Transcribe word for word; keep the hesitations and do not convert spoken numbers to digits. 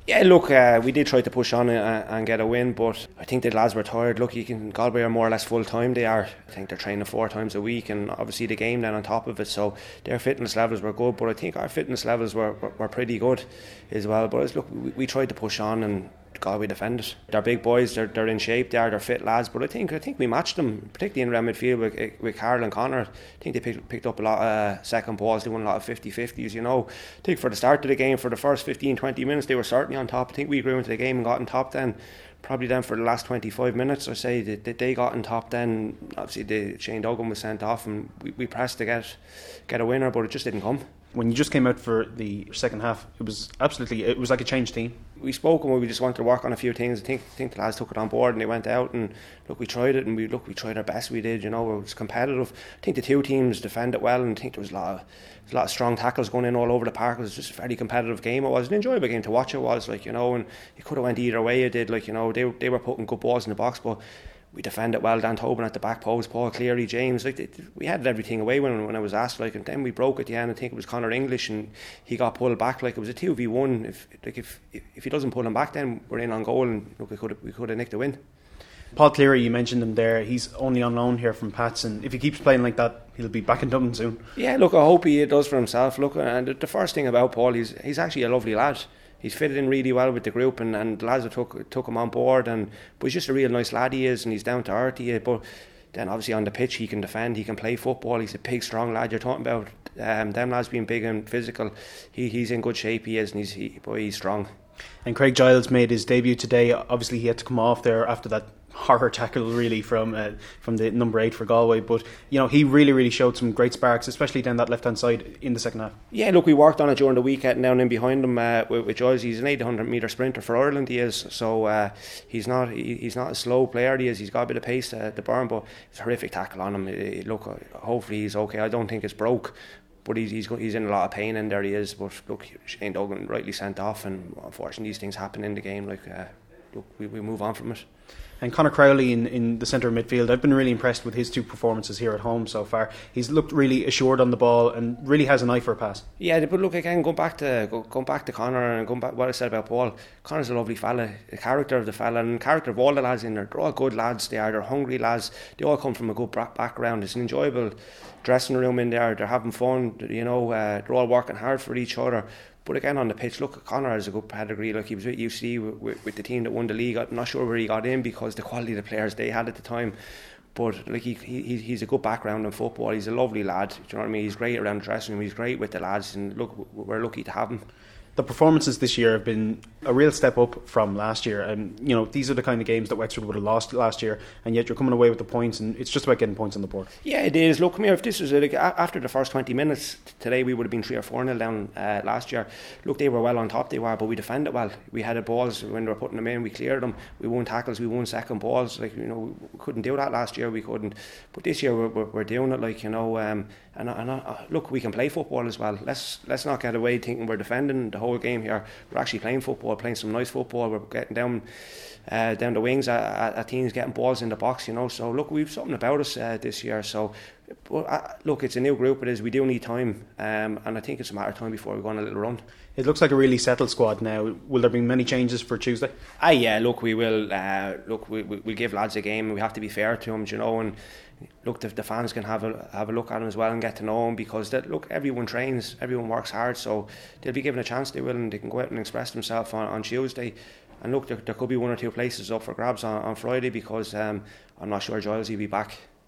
Yeah, look, uh, we did try to push on and, and get a win, but I think the lads were tired. Look, you can Galway are more or less full time. They are. I think they're training four times a week, and obviously the game then on top of it. So their fitness levels were good, but I think our fitness levels were, were, were pretty good as well. But it's, look, we, we tried to push on and Galway defended. They're big boys. They're they're in shape. They are. They're fit lads. But I think I think we matched them, particularly in around midfield with with Carl and Connor. I think they picked, picked up a lot of uh, second balls. They won a lot of fifty-fifties. You know, I think for the start of the game, for the first fifteen, twenty minutes, they were certainly on top. I think we grew into the game and got on top then. Probably then for the last twenty-five minutes, I say that, that they got on top. Then obviously the Shane Duggan was sent off, and we, we pressed to get get a winner, but it just didn't come. When you just came out for the second half, it was absolutely, it was like a changed team. We spoke and we just wanted to work on a few things. I think I think the lads took it on board and they went out and look, we tried it and we look we tried our best. We did, you know, it was competitive. I think the two teams defended well, and I think there was a lot of, there was a lot of strong tackles going in all over the park. It was just a very competitive game. It was an enjoyable game to watch. It was like, you know, and it could have went either way. It did, like, you know, they they were putting good balls in the box, but we defended well. Dan Tobin at the back post, Paul Cleary, James, like it, we had everything away when when I was asked, like, and then we broke at the end. I think it was Conor English and he got pulled back. Like, it was a two v one. If like if if he doesn't pull him back, then we're in on goal, and look, we could we could have nicked the win. Paul Cleary, you mentioned him there. He's only on loan here from Pats, and if he keeps playing like that, he'll be back in Dublin soon. Yeah, look, I hope he does for himself. Look, and the first thing about Paul, he's he's actually a lovely lad. He's fitted in really well with the group, and, and the lads took took him on board. And but he's just a real nice lad, he is, and he's down to earth. He is. But then obviously on the pitch, he can defend, he can play football. He's a big, strong lad. You're talking about um, them lads being big and physical. He he's in good shape. He is, and he's he, boy, he's strong. And Craig Giles made his debut today. Obviously, he had to come off there after that horror tackle, really, from uh, from the number eight for Galway. But you know, he really, really showed some great sparks, especially down that left hand side in the second half. Yeah, look, we worked on it during the week, getting down in behind him uh, with, with Giles. He's an eight hundred metre sprinter for Ireland. He is, so uh, he's not he, he's not a slow player. He is. He's got a bit of pace uh, to burn, but it's a horrific tackle on him. Uh, look, hopefully he's okay. I don't think it's broke, but he's he's he's in a lot of pain in there. He is. But look, Shane Duggan rightly sent off, and unfortunately these things happen in the game. Like, uh, look, we we move on from it. And Conor Crowley in, in the centre of midfield, I've been really impressed with his two performances here at home so far. He's looked really assured on the ball and really has an eye for a pass. Yeah, but look, again, going back to go, going back to Conor and going back what I said about Paul, Conor's a lovely fella, the character of the fella and the character of all the lads in there. They're all good lads, they are, they're hungry lads, they all come from a good background. It's an enjoyable dressing room in there, they're having fun, you know, uh, they're all working hard for each other. But again, on the pitch, look, Conor has a good pedigree. Like, he was with U C with, with, with the team that won the league. I'm not sure where he got in because the quality of the players they had at the time. But like, he, he he's a good background in football. He's a lovely lad. Do you know what I mean? He's great around the dressing room. He's great with the lads. And look, we're lucky to have him. The performances this year have been a real step up from last year, and you know, these are the kind of games that Wexford would have lost last year, and yet you're coming away with the points, and it's just about getting points on the board. Yeah, it is. Look, come here, if this was like, after the first twenty minutes today, we would have been three or four nil down uh, last year. Look, they were well on top, they were, but we defended well. We had the balls when we were putting them in, we cleared them, we won tackles, we won second balls. Like, you know, we couldn't do that last year, we couldn't, but this year we're, we're, we're doing it. Like, you know, um, and, and uh, look, we can play football as well. Let's let's not get away thinking we're defending the whole game here. We're actually playing football, playing some nice football. We're getting down uh, down the wings at, at, at teams, getting balls in the box, you know. So look, we've something about us uh, this year. So well, uh, look, it's a new group. It is. We do need time, um, and I think it's a matter of time before we go on a little run. It looks like a really settled squad now. Will there be many changes for Tuesday? Ah, yeah. Look, we will. Uh, look, we we we'll give lads a game, and we have to be fair to them, you know. And look, the, the fans can have a have a look at them as well and get to know them, because that look, everyone trains, everyone works hard, so they'll be given a chance. They will, and they can go out and express themselves on, on Tuesday. And look, there, there could be one or two places up for grabs on, on Friday, because um, I'm not sure Giles will be back.